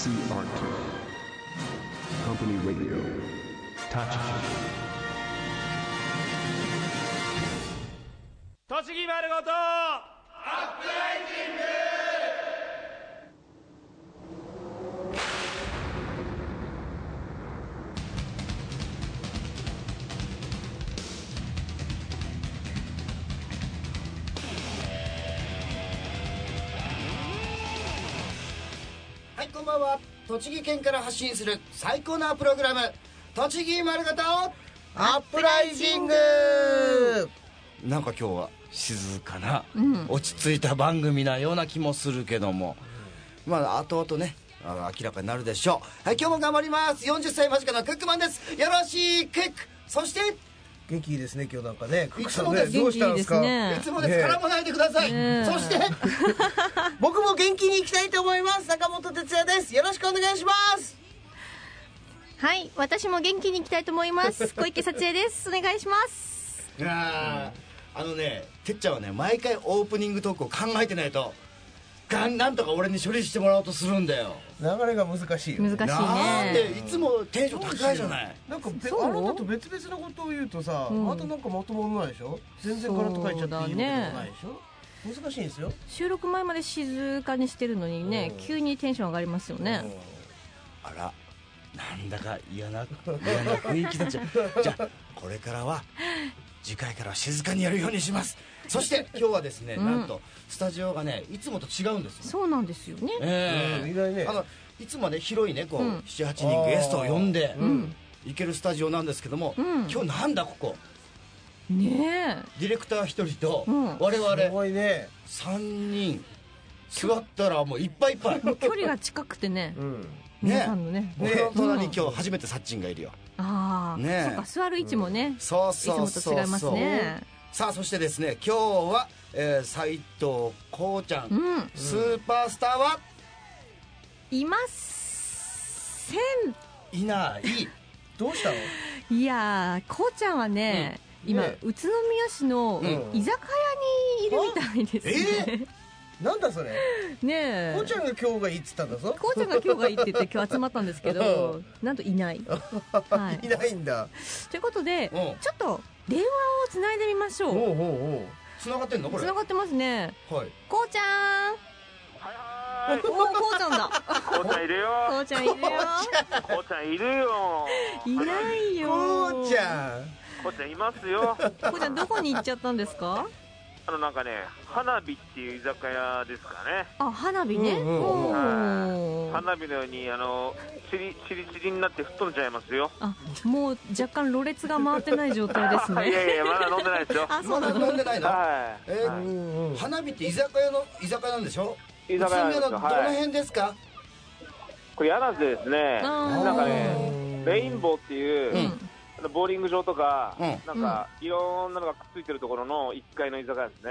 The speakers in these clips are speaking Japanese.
CRT Company Radio Tachi 栃木丸ごとアップライジング。 はい、こんばんは。栃木県から発信する最高なプログラム、栃木丸ごとアップライジング。なんか今日は静かな、落ち着いた番組なような気もするけども、まあ後々ね明らかになるでしょう。はい、今日も頑張ります。40歳間近のクックマンです。よろしいクック。そして元気いいですね今日なんかね。 いつもです。 どうしたんですか。 いつもです。絡まないでください。そして僕も元気にいきたいと思います。坂本哲也です。よろしくお願いします。 はい、私も元気にいきたいと思います小池幸恵です。お願いします。 てっちゃんはね、毎回オープニングトークを考えてないとなんとか俺に処理してもらおうとするんだよ。 流れが難しいよね。 難しいね。 なんでいつもテンション高いじゃない。 なんかあなたと別々のことを言うとさ、またなんかまとまらないでしょ。全然ガラッと書いちゃっていいわけでもないでしょ。難しいんですよ。 収録前まで静かにしてるのにね、急にテンション上がりますよね。 あら、なんだか嫌な雰囲気だっちゃう。じゃあこれからは次回からは静かにやるようにします。そして今日はですね、なんとスタジオがねいつもと違うんですよ。 そうなんですよね。 意外ね。 いつもね広いねこう、7、8人ゲストを呼んで行けるスタジオなんですけども、今日なんだここねえ、 ディレクター1人と我々3人座ったらもういっぱいいっぱい。 距離が近くてね、皆さんのね、 僕の隣に今日初めてサッチンがいるよ。 ああ、そうか、座る位置もね、 そういつもと違いますね。 さあそしてですね、今日は斉藤こうちゃん、スーパースターはいません。 いない。どうしたの。 いやー、こうちゃんはね、今宇都宮市の居酒屋にいるみたいですね。 なんだそれ。 ねえ、 こうちゃんが今日がいいっつったんだぞ。 こうちゃんが今日がいいって言って今日集まったんですけどなんといない、 はい、いないんだ。 ということでちょっと電話をつないでみましょう。 つながってんのこれ。 つながってますね。 はい。 こうちゃん。 はいはい。 おお、こうちゃんだ。 こうちゃんいるよ。 こうちゃんいるよ。 こうちゃんいるよ。 いないよ。 こうちゃん。 こうちゃんいますよ。 こうちゃんどこに行っちゃったんですか。 なんかね、花火っていう居酒屋ですかね。 あ、花火ね。 花火のようにチリチリになって吹っ飛んじゃいますよ。 あ、もう若干ろれつが回ってない状態ですね。 いやいや、まだ飲んでないですよ。 あ、そうなの。 飲んでないの。 はい。 花火って居酒屋なんでしょ。 居酒屋のどの辺ですか。 これ柳瀬ですね。なんかね、レインボーっていうボーリング場とか、なんかいろんなのがくっついてるところの1階の居酒屋ですね。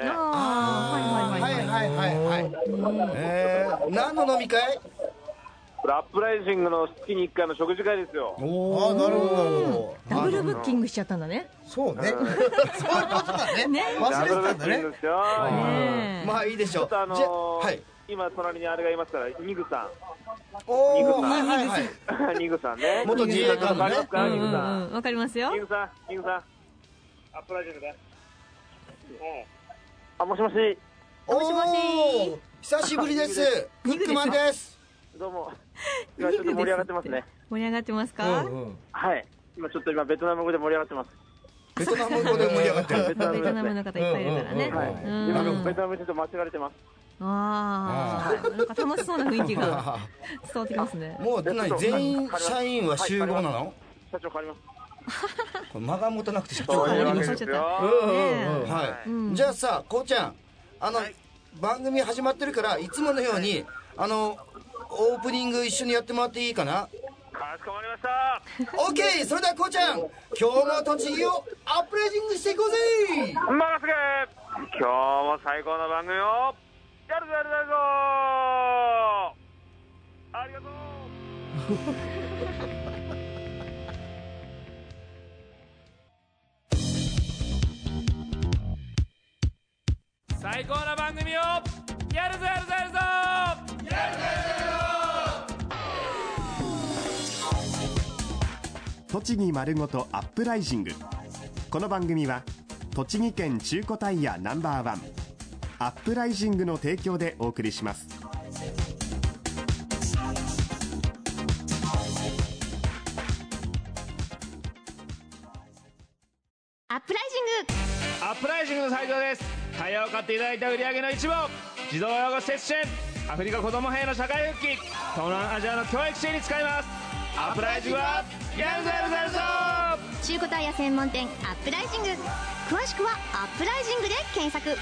何の飲み会。 これアップライジングの月に1回の食事会ですよ。 おお、なるほど。 ダブルブッキングしちゃったんだね。 そうね。そういうことだね。忘れてたんだね。 まあいいでしょう。 今隣にあれがいますからニグさん。ニグさんね。 元自衛官のね。 わかりますよ。 ニグさんアップライジングで。あ、もしもし。 もしもし。 久しぶりです。クックマンです。 どうも。今ちょっと盛り上がってますね。 盛り上がってますか。 はい。今ベトナム語で盛り上がってます。 ベトナム語で盛り上がってる。 ベトナムの方いっぱいいるからね。 今ベトナム人と間違われてます。 ああ、なんか楽しそうな雰囲気が伝わってきますね。 もう全員社員は集合なの。 社長変わります。 間が持たなくて社長変わります。じゃあさ、こうちゃん、番組始まってるからいつものようにオープニング一緒にやってもらっていいかな。 かしこまりました。 オッケー。それではこうちゃん、今日も栃木をアップライジングしていこうぜ。 任せて。今日も最高の番組をやるぞ。ありがとう。最高な番組をやるぞ。 栃木丸ごとアップライジング。この番組は栃木県中古タイヤナンバーワンアップライジングの提供でお送りします。 アップライジング。 アップライジングの斉藤です。タイヤを買っていただいた売上の一部を児童養護施設支援、アフリカ子ども兵の社会復帰、東南アジアの教育支援に使います。アップライジングはやるぞやるぞやるぞ。 中古タイヤ専門店アップライジング。詳しくはアップライジングで検索。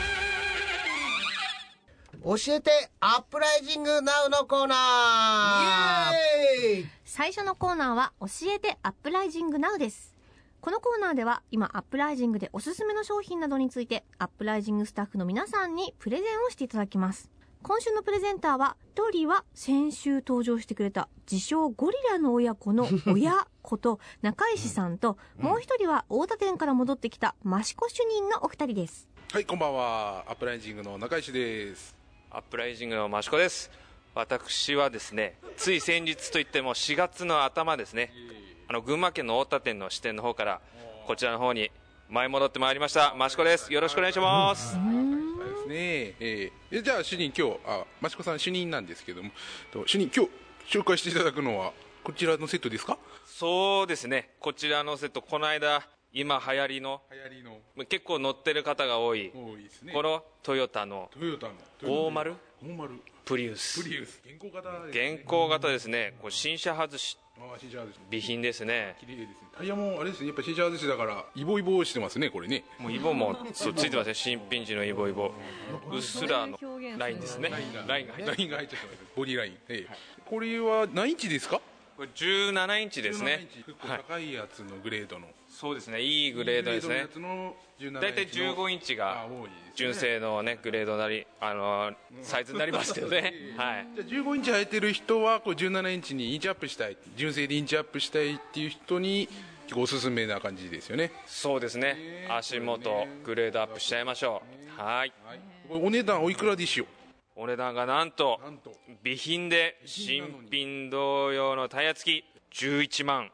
教えてアップライジングナウのコーナー。イエーイ。 最初のコーナーは教えてアップライジングナウです。このコーナーでは今アップライジングでおすすめの商品などについてアップライジングスタッフの皆さんにプレゼンをしていただきます。今週のプレゼンターは、一人は先週登場してくれた自称ゴリラの親子の親子と中石さんと、もう一人は大田店から戻ってきた益子主任のお二人です。 はい、こんばんは。アップライジングの中石です。 アップライジングの益子です。私はですね、つい先日といっても4月の頭ですね、群馬県の太田店の支店の方からこちらの方に舞い戻ってまいりました益子です。よろしくお願いします。 そうですね。じゃあ主任、今日益子さん主任なんですけども、主任今日紹介していただくのはこちらのセットですか？ そうですね、こちらのセット、この間今流行りの結構乗ってる方が多いですね、このトヨタの50プリウス現行型ですね。これ新車外し備品ですね。 綺麗ですね。タイヤもあれですね、やっぱ新車外しだからイボイボしてますね、これね。 もうイボもそうついてますね。新品時のイボイボ、うっすらのラインですね。ラインが入っちゃってます。 ボディライン。これは何インチですか？ これ17インチですね。 結構高いやつのグレードの。 そうですね、いいグレードですね。だいたい15インチが純正のねグレードなりサイズになりますけどね。はい。 じゃあ15インチ履いてる人はこう17インチにインチアップしたい、純正でインチアップしたいっていう人に結構おすすめな感じですよね。 そうですね。足元グレードアップしちゃいましょう。はい。 お値段おいくらでしょう？ お値段がなんと備品で新品同様のタイヤ付き11万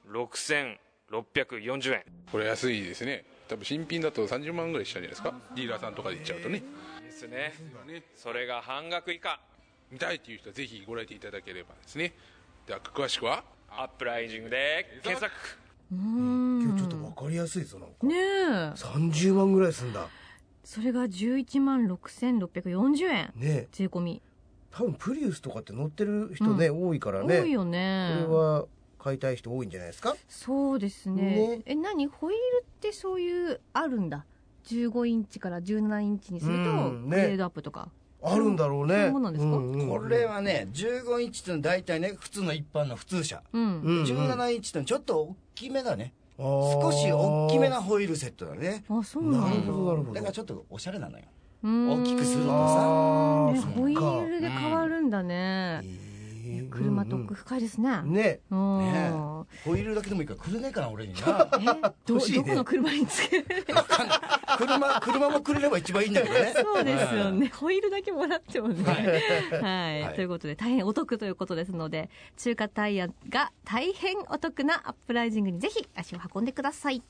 6640円。 これ安いですね。多分新品だと30万ぐらいしたんじゃないですか、ディーラーさんとかで行っちゃうとね。 ですね。それが半額以下。 見たいっていう人はぜひご来店いただければですね。では詳しくはアップライジングで検索。 今日ちょっと分かりやすいぞ。なんかねえ、 30万ぐらいすんだ。 それが11万6640円ね。 税込み。 多分プリウスとかって乗ってる人ね、多いからね。 多いよね。 これは買いたい人多いんじゃないですか？ そうですね。何ホイールってそういうあるんだ。15インチから17インチにするとグレードアップとかあるんだろうね。 そういうものなんですか？ これはね、15インチってのは大体ね、普通の一般の普通車。17インチってのはちょっと大きめだね。少し大きめなホイールセットだね。 あ、そうなんだ。 なるほどなるほど。 だからちょっとおしゃれなのよ。 大きくするとさ、 ホイールで変わるんだね。車と奥深いですね。 ね。ホイールだけでもいいからくれねえかな、俺にな。 どこの車につける？ 車もくれれば一番いいんだけどね。 そうですよね。ホイールだけもらってもね。はい。ということで大変お得ということですので、中華タイヤが大変お得なアップライジングにぜひ足を運んでください。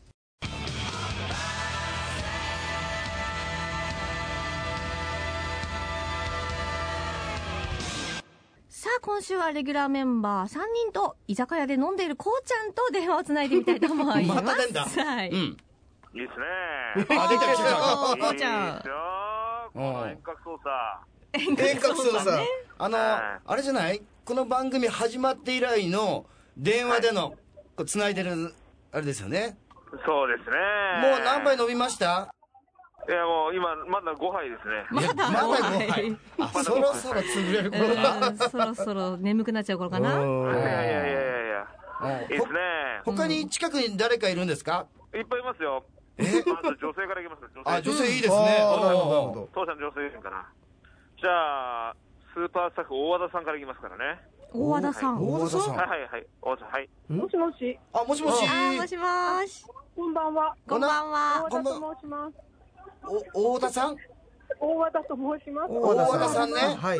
さあ今週はレギュラーメンバー3人と居酒屋で飲んでいるこうちゃんと電話をつないでみたいと思います。 また出んだ。 はい。 いいですね。 あ、出た、来た。 こうちゃん。 いいですよ。この遠隔操作。 遠隔操作。あれじゃない？この番組始まって以来の電話でのつないでるあれですよね。 そうですね。 もう何杯飲みました？ いやもう今まだ5杯ですね。 まだ5杯。 そろそろ潰れる頃だ。 そろそろ眠くなっちゃう頃かな。 いや。いいですね。 他に近くに誰かいるんですか？ いっぱいいますよ。まず女性からいきます。 女性いいですね。 当社の女性かな。じゃあスーパースタッフ大和田さんからいきますからね。 大和田さん。 大和田さん。 はい。大和田さん、はい。 もしもし。 もしもし。 もしもし。 こんばんは。 こんばんは。 大和田と申します。 大田さん？ 大和田と申します。 大和田さんね。 はい。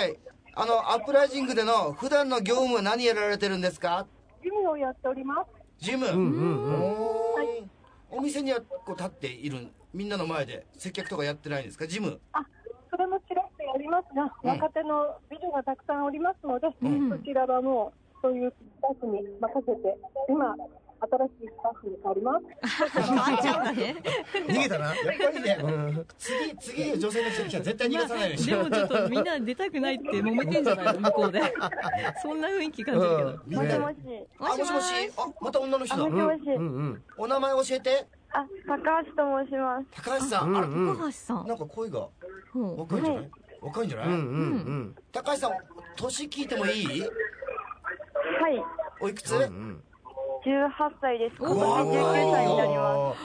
アップライジングでの普段の業務は何やられてるんですか？ 事務をやっております。 ジム。お店にはこう立っている、みんなの前で接客とかやってないんですか、ジム？ それもちらっとやりますが、若手の美女がたくさんおりますので、そちらはもうそういうスタッフに任せて、今新しいスタッフに変わります。 逃げたな。 やっぱりね、次女性の人に来たら絶対逃がさないようにしよう。 でもちょっとみんな出たくないって揉めてんじゃないの向こうで。そんな雰囲気感じるけど。 もしもし。 もしもし。また女の人だ。 もしもし。 お名前教えて。 高橋と申します。 高橋さん。 高橋さん。 なんか声が若いんじゃない？若いんじゃない？高橋さん、年聞いてもいい？ はい。 おいくつ ？18歳です。今年19歳になります。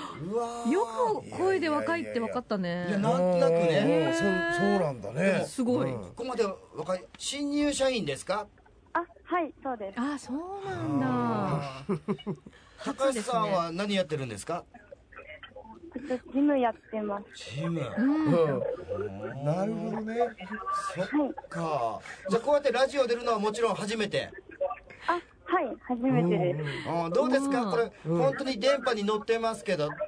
よく声で若いって分かったね。 いや、なんとなくね。 そうなんだね。 すごい。 ここまで若い。新入社員ですか？ はい、そうです。 そうなんだ。 高橋さんは何やってるんですか？ ジムやってます。 ジム。 なるほどね。 そっか。じゃあこうやってラジオ出るのはもちろん初めて？ はい、初めてです。 どうですか？これ本当に電波に乗ってますけど。はい。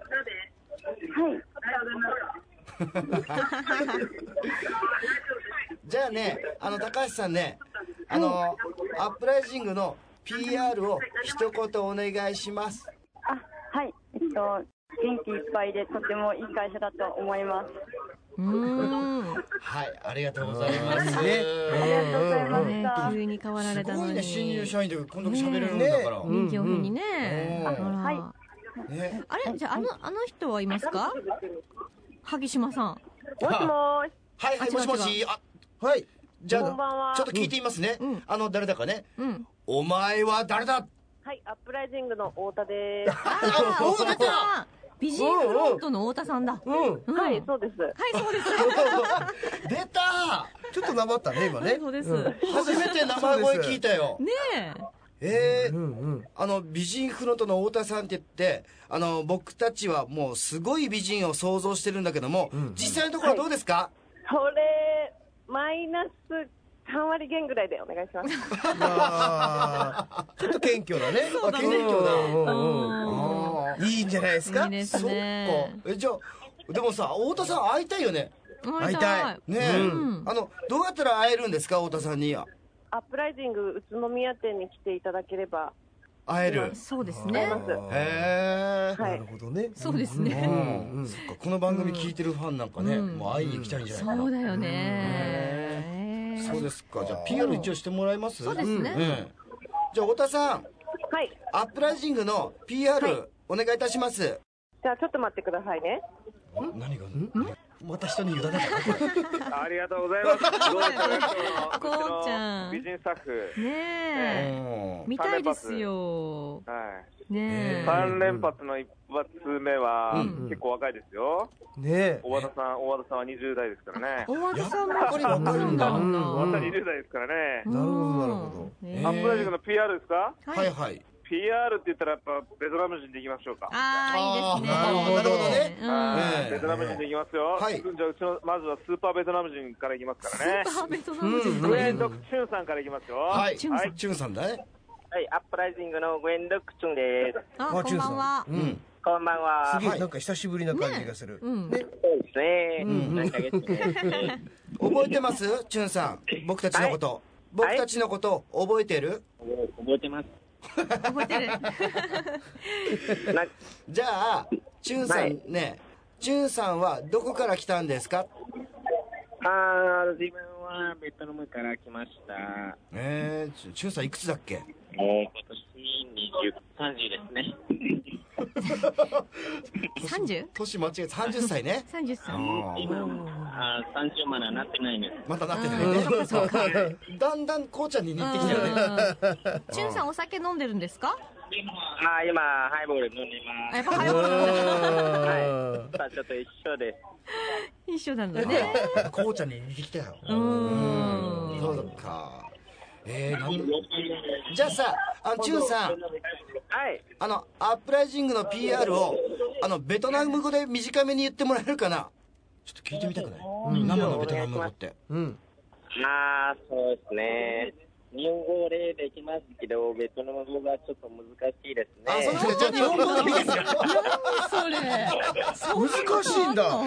じゃあね、高橋さんね、アップライジングの PR を一言お願いします。 はい。元気いっぱいでとてもいい会社だと思います。 はい、ありがとうございます。 ありがとうございました。 急に変わられたのに。 すごいね、新入社員でこんだけ喋れるんだから。 臨機応変にね。 はい。 あれ、じゃああの人はいますか？萩島さん。 もしもーし。 はい、もしもし。はい。じゃあ、 こんばんは。 ちょっと聞いてみますね。誰だかね。お前は誰だ？ はい、アップライジングの太田です。 太田さん。美人フロントの太田さんだ。 はい、そうです。 はい、そうです。 出た。 ちょっとなまったね、今ね。 そうです。 初めて生声聞いたよ。 ねえ。美人フロントの太田さんって言って、僕たちはもうすごい美人を想像してるんだけども、実際のところはどうですか？ それ、マイナス3割減ぐらいでお願いします。 ちょっと謙虚だね。 謙虚だ。いいんじゃないですか？ いいですね。 そっか。じゃあ、でもさ、太田さん会いたいよね。 会いたい。 ねえ。どうやったら会えるんですか、太田さんには。 アップライジング宇都宮店に来ていただければ。 会える。 そうですね。 へえ。 なるほどね。 そうですね。 そっか、この番組聞いてるファンなんかね、もう会いに行きたいんじゃないかな。 そうだよね。 そうですか。じゃあ PR 一応してもらえます？ そうですね。 じゃあ太田さん。 はい。 アップライジングの PR お願いいたします。 じゃあちょっと待ってくださいね。 何が？また人に委ねたか？ ありがとうございます。 こうちゃん。 美人スタッフ。 ねえ。見たいですよ。 はい。 ねえ。 3連発の一発目は結構若いですよ。 ねえ。 大和田さんは20代ですからね。 大和田さんもやっぱり若いんだ。 また20代ですからね。 なるほど、なるほど。 アップライジングの PR ですか？ はいはい。 PR って言ったらやっぱベトナム人でいきましょうか。 いいですね。 なるほどね。 ベトナム人でいきますよ。じゃあうちのまずはスーパーベトナム人からいきますからね。 スーパーベトナム人。 グエンドクチュンさんからいきますよ。 はい。チュンさんだね。 はい、アップライジングのグエンドクチュンです。 こんばんは。 こんばんは。 すげえ、なんか久しぶりな感じがする。 そうですね。何ヶ月ね。 覚えてます？チュンさん。僕たちのこと。僕たちのこと覚えてる？ 覚えてます。 覚えてる。 じゃあ、チュンさんね、チュンさんはどこから来たんですか？ 自分はベトナムから来ました。 チュンさんいくつだっけ？ 今年30ですね。 30？ 年間違えた。30歳ね。 30歳。 今、30まだなってないんです。 まだなってないね。だんだんこうちゃんに似てきたよね。 チュンさんお酒飲んでるんですか？ 今、ハイボール飲んでます。 やっぱハイボール飲んでる。はい。ちょっと一緒です。 一緒なんだね。 こうちゃんに似てきたよ。そうか。じゃあさ、チュンさん。 はい。 アップライジングの PR を、ベトナム語で短めに言ってもらえるかな？ちょっと聞いてみたくない？生のベトナム語って。 そうですね。 日本語でできますけど、ベトナム語がちょっと難しいですね。 あ、そうですね。じゃあ日本語でいいですよ。 それ難しいんだ。 日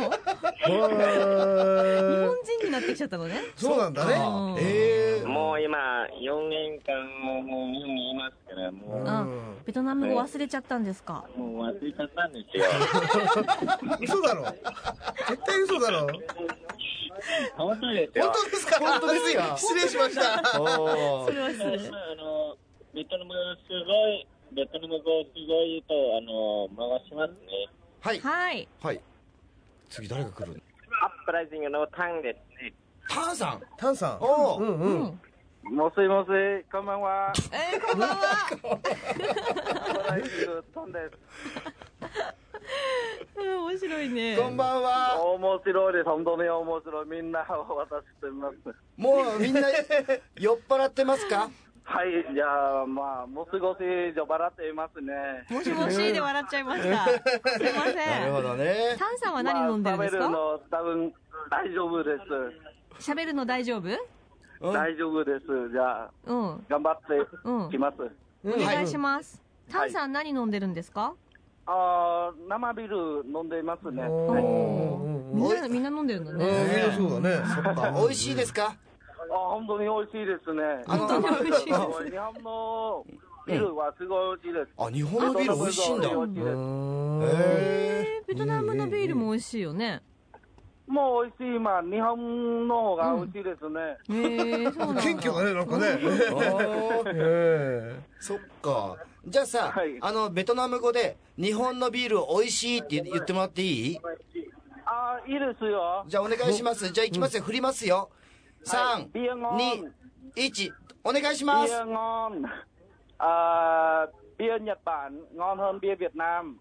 本人になってきちゃったのね。 そうなんだね。 もう今4年間もう日本にいますから、もうベトナム語忘れちゃったんですか？ もう忘れちゃったんですよ。 嘘だろ。絶対嘘だろ。 本当ですよ。 本当ですか？本当ですよ。 失礼しました。 それは失礼。 ベトナム語すごいと回しますね。 はいはいはい。次誰が来る？ アップライジングのタンですね。 タンさん。 タンさん。 おお。 もしもし、こんばんは。 こんばんは。 アップライジングタンです。 面白いね。 こんばんは。 面白いです。本当に面白い。みんな私してます。 もうみんな酔っ払ってますか？ はい、じゃあ、まあ、もう少し酔っ払っていますね。 もしもしで笑っちゃいました。すいません。 なるほどね。 タンさんは何飲んでるんですか？ 喋るの多分大丈夫です。 喋るの大丈夫？ 大丈夫です。じゃあ、頑張ってきます。 お願いします。タンさん何飲んでるんですか？ 生ビール飲んでいますね。 みんな飲んでるんだね。 そうだね。 そっか。美味しいですか？ 本当に美味しいですね。 本当に美味しいです。 日本のビールはすごい美味しいです。 あ、日本のビール美味しいんだ。 ベトナムのビールも美味しいよね。 もう美味しい。まあ、日本の方が美味しいですね。 そうなんだ。 謙虚だね、なんかね。 そっか。じゃあさ、ベトナム語で日本のビール美味しいって言ってもらっていい？ いいですよ。 じゃあお願いします。じゃあ行きますよ。振りますよ。3、2、1、お願いします。 ビアngon。ビアnhật bản ngon hơnビアviệt nam。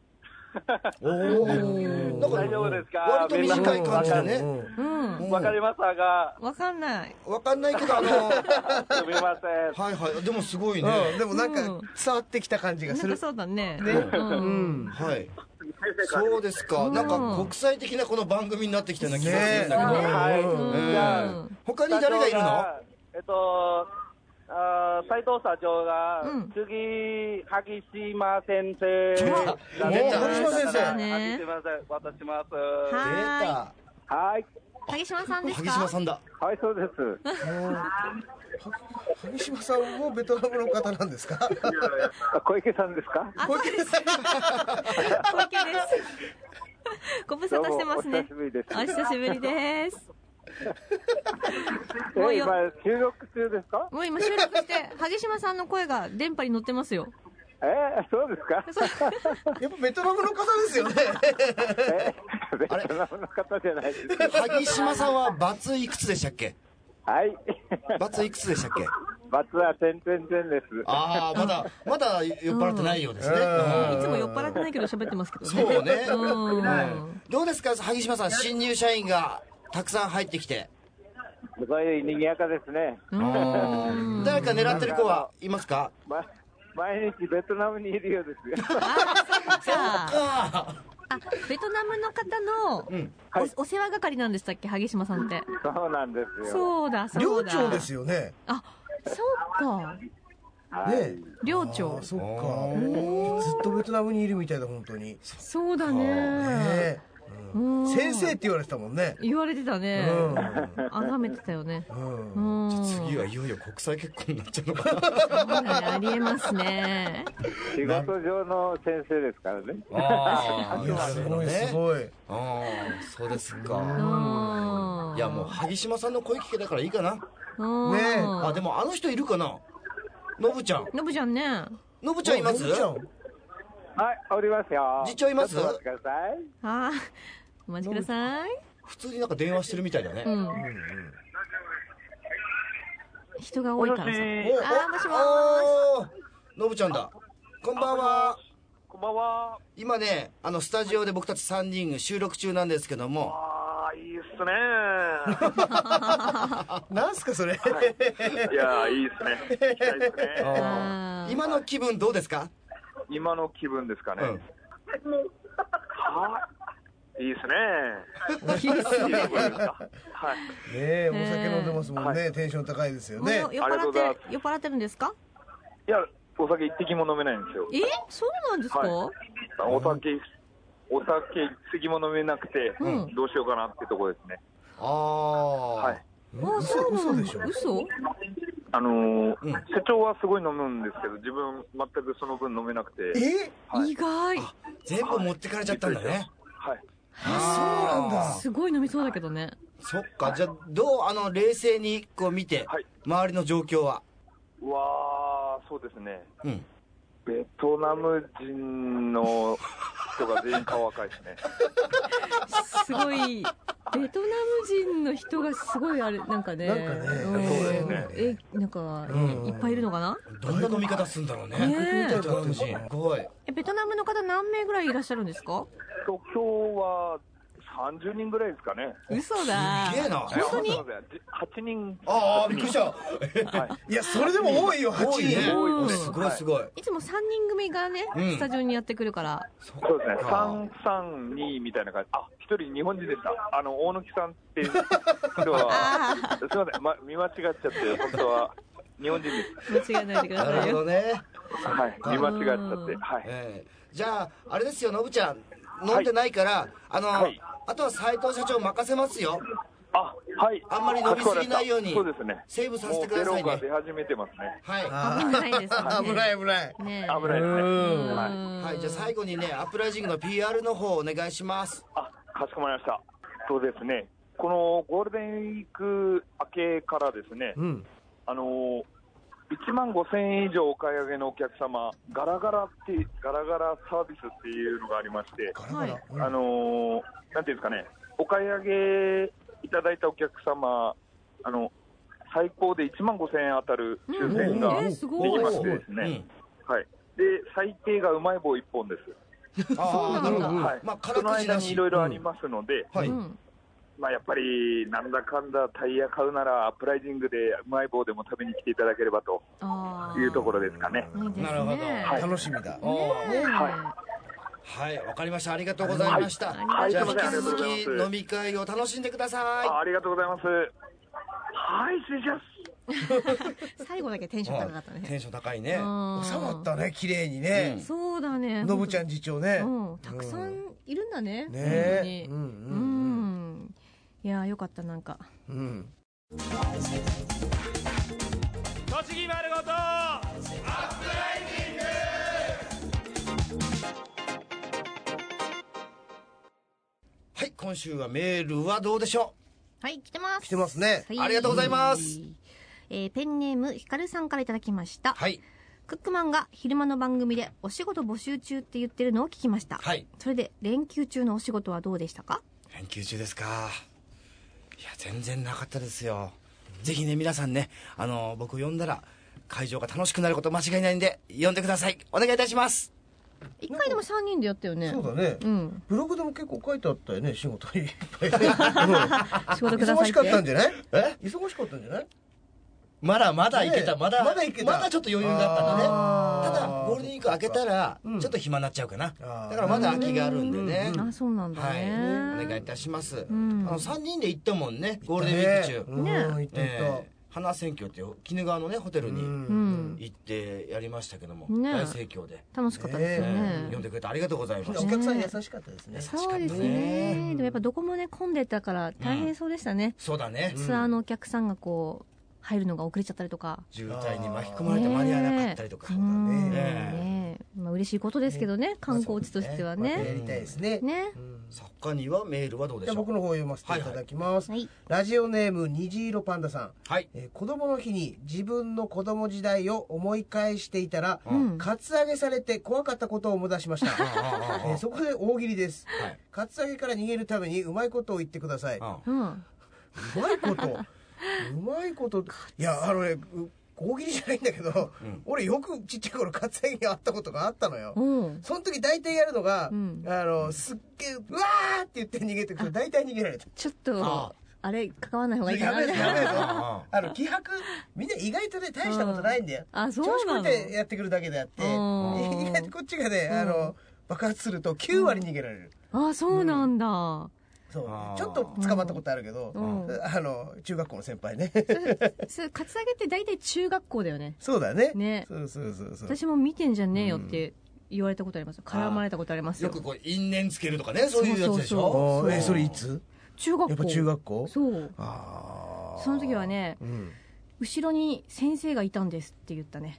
大丈夫ですか？ 割と短い感じでね。 わかりましたが。 わかんない。 わかんないけどすみません。 はいはい。でもすごいね。 でもなんか伝わってきた感じがする。 なんかそうだね。 はい。そうですか。なんか国際的なこの番組になってきたような気がするんだけど。 はい。 他に誰がいるの？ 斉藤社長が次萩島先生。 萩島先生。 すみません。渡します。 はい。萩島さんですか？ 萩島さんだ。 はい、そうです。 萩島さんもベトナムの方なんですか？ 小池さんですか？ 小池です。小池です。ご無沙汰してますね。お久しぶりです。 今収録中ですか？ もう今収録して萩島さんの声が電波に乗ってますよ。 そうですか？ やっぱベトナムの方ですよね。 ベトナムの方じゃないです。 萩島さんはバツいくつでしたっけ？ はい。 バツいくつでしたっけ？ バツは点々点です。 ああ、まだ酔っ払ってないようですね。いつも酔っ払ってないけど喋ってますけどね。 そうね。どうですか、萩島さん、新入社員がたくさん入ってきて。 すごい賑やかですね。 誰か狙ってる子はいますか？ 毎日ベトナムにいるようですよ。 そうか。ベトナムの方のお世話係なんでしたっけ、萩島さんって。 そうなんですよ。 そうだ。 寮長ですよね。 そうか。 ね、 寮長。 そっか。ずっとベトナムにいるみたいだ、本当に。 そうだね。 先生って言われてたもんね。 言われてたね。崇めてたよね。 次はいよいよ国際結婚になっちゃうのかな。 ありえますね。 仕事上の先生ですからね。 すごいすごい。そうですか。いや、もう萩島さんの声聞けたからいいかな。ね。でもあの人いるかな。のぶちゃん。 のぶちゃんね。 のぶちゃんいます？ はい、おりますよ。 次長います？ お待ちください。 お待ちください。 普通になんか電話してるみたいだね。 人が多いからさ。もしもーし。 のぶちゃんだ。こんばんは。 こんばんは。 今ね、スタジオで僕たち3人収録中なんですけども。 いいっすね。 なんすかそれ。 いや、いいっすね。行きたいですね。今の気分どうですか？ 今の気分ですかね。 いいですね。 いいですね。 はい。 ねえ、お酒飲んでますもんね。テンション高いですよね。 酔っ払ってるんですか？ いや、お酒一滴も飲めないんですよ。 そうなんですか？ お酒一滴も飲めなくて、どうしようかなってとこですね。 はい。 嘘でしょ？嘘？ 社長はすごい飲むんですけど、自分全くその分飲めなくて。 意外。 全部持ってかれちゃったんだね。 はい。 そうなんだ。 すごい飲みそうだけどね。 そっか。じゃあ冷静にこう見て、周りの状況は。 そうですね。ベトナム人の人が全員顔赤いですね。 すごい。ベトナム人の人がすごいなんかね。 そうですね。 なんか、いっぱいいるのかな？ どんな飲み方するんだろうね。ベトナム人。すごい。 ベトナムの方何名ぐらいいらっしゃるんですか？ 今日は30人ぐらいですかね。 嘘だ。 すげえな。 本当に ？8人。 びっくりした。 いや、それでも多いよ、8人。 すごいすごい。 いつも3人組がね、スタジオにやってくるから。 そうですね。332みたいな感じ。1人日本人でした。大貫さんっていう人は、すみません、見間違っちゃって、本当は日本人です。 間違えないでくださいよ。 なるほどね。 はい、見間違っちゃって。はい。 じゃあ、あれですよ、のぶちゃん。飲んでないから、あとは斉藤社長任せますよ。 はい。 あんまり飲みすぎないように。 そうですね。 セーブさせてくださいね。 もうベロが出始めてますね。 はい。 危ないですね。 危ない。 危ないですね。 はい。じゃあ最後にね、アップライジングの PR の方お願いします。 かしこまりました。そうですね。このゴールデンウィーク明けからですね、1万5000円以上お買い上げのお客様、ガラガラサービスっていうのがありまして、なんていうんですかね、お買い上げいただいたお客様、最高で1万5000円当たる抽選ができましてですね、はい。で、最低がうまい棒1本です。はい。その間にいろいろありますので、やっぱりなんだかんだタイヤ買うならアップライジングでうまい棒でも食べに来ていただければというところですかね。 なるほど。 楽しみだ。 はい、わかりました。ありがとうございました。じゃあ引き続き飲み会を楽しんでください。 ありがとうございます。はい、失礼します。 最後だけテンション高かったね。 テンション高いね。 収まったね、綺麗にね。 そうだね。 のぶちゃん次長ね。 たくさんいるんだね。 ね。 いや、よかったなんか。 栃木丸ごとアップライジング。 はい、今週はメールはどうでしょう？はい、来てます。 来てますね。 ありがとうございます。 ペンネームひかるさんからいただきました。 はい。 クックマンが昼間の番組でお仕事募集中って言ってるのを聞きました。 はい。 それで連休中のお仕事はどうでしたか？ 連休中ですか。いや、全然なかったですよ。ぜひね、皆さんね、僕呼んだら会場が楽しくなること間違いないんで、呼んでください。お願いいたします。 一回でも3人でやったよね。 そうだね。ブログでも結構書いてあったよね、仕事に。 仕事くださいって。 忙しかったんじゃない？忙しかったんじゃない？ まだいけた。まだちょっと余裕があったんだね。ただ、ゴールデンウィーク明けたら、ちょっと暇になっちゃうかな。だからまだ空きがあるんでね。 そうなんだね。 はい。お願いいたします。3人で行ったもんね、ゴールデンウィーク中。 行った。 花選挙っていう鬼怒川のねホテルに行ってやりましたけども、大盛況で楽しかったですよね。 呼んでくれてありがとうございました。 お客さん優しかったですね。 そうですね。でもやっぱどこもね混んでたから大変そうでしたね。 そうだね。 ツアーのお客さんがこう入るのが遅れちゃったりとか、 渋滞に巻き込まれて間に合わなかったりとか。そうだね。まあ嬉しいことですけどね、観光地としてはね。 やりたいですね。 作家にはメールはどうでしょう？ 僕の方を読ませていただきます。ラジオネーム虹色パンダさん。 はい。 子供の日に自分の子供時代を思い返していたら、カツアゲされて怖かったことを思い出しました。そこで大喜利です。カツアゲから逃げるためにうまいことを言ってください。うまいこと、いや、大喜利じゃないんだけど、俺よくちっちゃい頃カツアゲに会ったことがあったのよ。その時大体やるのが、すっげえ、うわーって言って逃げてくると大体逃げられた。 ちょっと、あれ、関わらない方がいいかな。 やべえぞ。気迫、みんな意外とね、大したことないんだよ。 そうなの？ 調子こいてやってくるだけであって、意外とこっちがね、 爆発すると9割逃げられる、 ああそうなんだ、 そうちょっと捕まったことあるけど、中学校の先輩ねカツアゲって大体中学校だよね。 そうだね。 そう私も見てんじゃねえよって言われたことあります。絡まれたことありますよ。 よくこう因縁つけるとかね、そういうやつでしょ。 それいつ？ 中学校。 やっぱ中学校？ そう。その時はね、後ろに先生がいたんですって言ったね。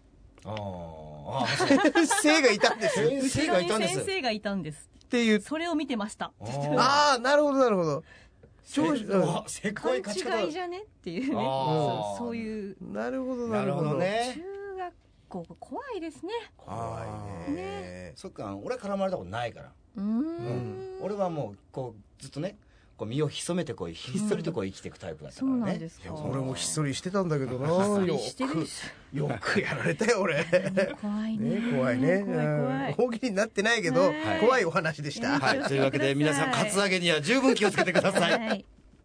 先生がいたんです。 先生がいたんですっていう。 それを見てました。 ああ、なるほどなるほど。 せこい勘違いじゃねっていうね。そういう。 なるほどなるほどね。 中学校怖いですね。 怖いね。そっか、俺は絡まれたことないから。俺はもうこうずっとね。こう身を潜めてこうひっそりとこう生きていくタイプだったからね。 そうなんですか。 俺もひっそりしてたんだけどな。よくやられたよ俺。 怖いね。 怖いね。大喜利になってないけど怖いお話でした。 はい。というわけで皆さんカツアゲには十分気をつけてください。 アップライ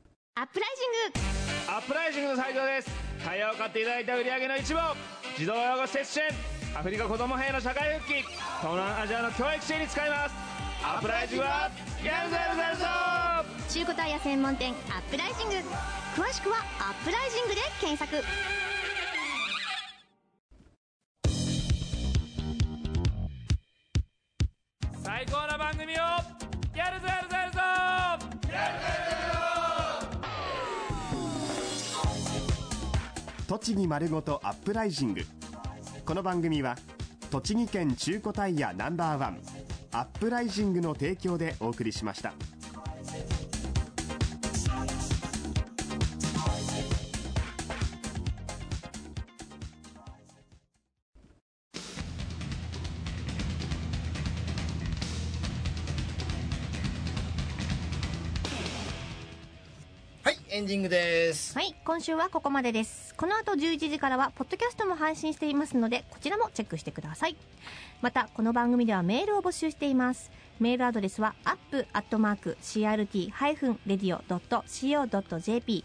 ジングの斉藤です。タイヤを買っていただいた売上の一部を児童養護施設支援、アフリカ子ども兵の社会復帰、東南アジアの教育支援に使います。アップライジングはやるぞやるぞやるぞ。 中古タイヤ専門店アップライジング、詳しくはアップライジングで検索。 最高な番組をやるぞやるぞやるぞやるぞやるぞ。 栃木丸ごとアップライジング。この番組は栃木県中古タイヤナンバーワンアップライジングの提供でお送りしました。 はい、エンディングです。 はい、今週はここまでです。この後11時からはポッドキャストも配信していますので、こちらもチェックしてください。またこの番組ではメールを募集しています。メールアドレスは up@crt-radio.co.jp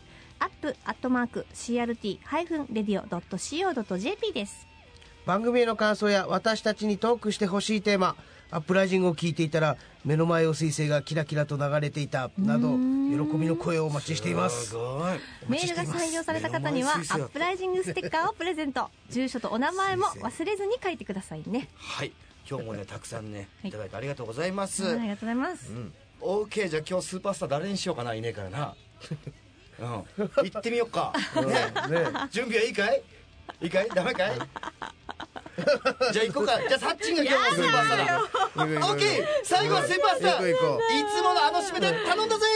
up@crt-radio.co.jp です。 番組への感想や私たちにトークしてほしいテーマ、アップライジングを聞いていたら目の前を彗星がキラキラと流れていたなど、喜びの声をお待ちしています。 メールが採用された方にはアップライジングステッカーをプレゼント。住所とお名前も忘れずに書いてくださいね。 はい、今日もねたくさんねいただいてありがとうございます。 ありがとうございます。 OK、じゃあ今日スーパースター誰にしようかな。いねえからな。行ってみよっか。準備はいいかい？いいかい？ダメかい？じゃあ行こうか。じゃあサッチンが今日のスーパースターだ。オッケー、最後はスーパースター。いつものあの締めで頼んだぜ。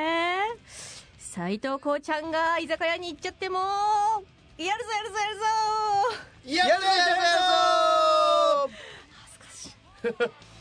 斉藤こうちゃんが居酒屋に行っちゃってもやるぞやるぞやるぞやるぞやるぞ。 恥ずかしい。